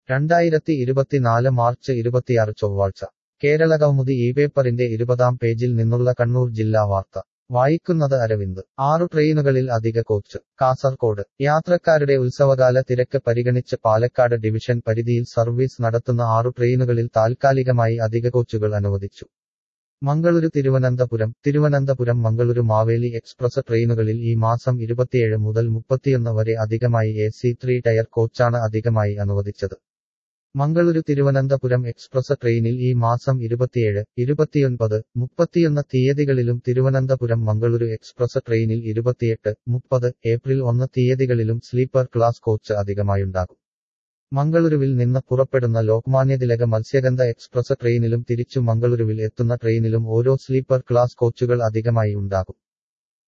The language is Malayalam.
2024 മാർച്ച് 26 ചൊവ്വാഴ്ച കേരള കൗമുദി ഈ പേപ്പറിന്റെ 20-ാം പേജിൽ നിന്നുള്ള കണ്ണൂർ ജില്ലാ വാർത്ത വായിക്കുന്നത് അരവിന്ദ് 6 ട്രെയിനുകളിൽ അധിക കോച്ച് കാസർകോട് യാത്രക്കാരുടെ ഉത്സവകാല തിരക്ക് പരിഗണിച്ച് പാലക്കാട് ഡിവിഷൻ പരിധിയിൽ സർവീസ് നടത്തുന്ന 6 ട്രെയിനുകളിൽ താൽക്കാലികമായി അധിക കോച്ചുകൾ അനുവദിച്ചു മംഗളൂരു തിരുവനന്തപുരം മംഗളൂരു മാവേലി എക്സ്പ്രസ് ട്രെയിനുകളിൽ ഈ മാസം 27 മുതൽ 31 വരെ അധികമായി AC3 ടയർ കോച്ചാണ് അധികമായി അനുവദിച്ചത് മംഗളൂരു തിരുവനന്തപുരം എക്സ്പ്രസ് ട്രെയിനിൽ ഈ മാസം 27, 29, 31 തീയതികളിലും തിരുവനന്തപുരം മംഗളൂരു എക്സ്പ്രസ് ട്രെയിനിൽ 28, 30, ഏപ്രിൽ 1 തീയതികളിലും സ്ലീപ്പർ ക്ലാസ് കോച്ച് അധികമായുണ്ടാകും മംഗളൂരുവിൽ നിന്ന് പുറപ്പെടുന്ന ലോക്മാന്യതിലക മത്സ്യഗന്ധ എക്സ്പ്രസ് ട്രെയിനിലും തിരിച്ചു മംഗളൂരുവിൽ എത്തുന്ന ട്രെയിനിലും ഓരോ സ്ലീപ്പർ ക്ലാസ് കോച്ചുകൾ അധികമായി ഉണ്ടാകും